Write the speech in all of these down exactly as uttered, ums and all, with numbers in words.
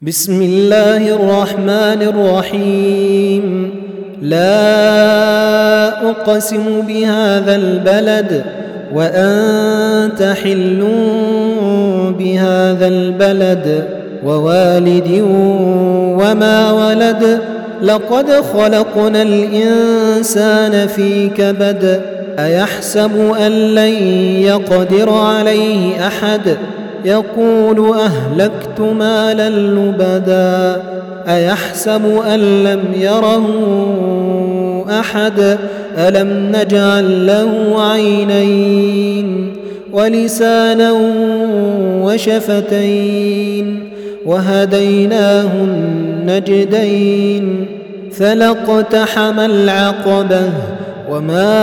بسم الله الرحمن الرحيم. لا أقسم بهذا البلد وأنت حل بهذا البلد ووالد وما ولد. لقد خلقنا الإنسان في كبد. أيحسب أن لن يقدر عليه أحد؟ يقول أهلكت مالا لبدا. أيحسب أن لم يره أحد؟ ألم نجعل له عينين ولسانا وشفتين وهديناه النجدين. فلاقتحم العقبة وما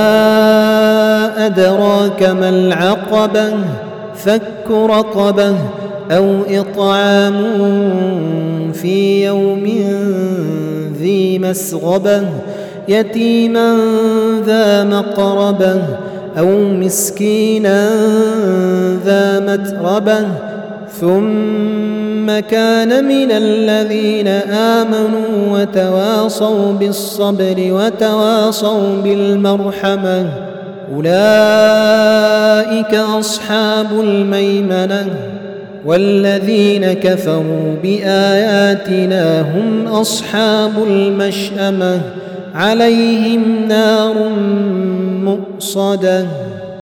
أدراك ما العقبة؟ فك رقبة أو إطعام في يوم ذي مسغبة يتيما ذا مقربة أو مسكينا ذا متربة ثم كان من الذين آمنوا وتواصوا بالصبر وتواصوا بالمرحمة. أولئك أصحاب الميمنة. والذين كفروا بآياتنا هم أصحاب المشأمة. عليهم نار مؤصدة.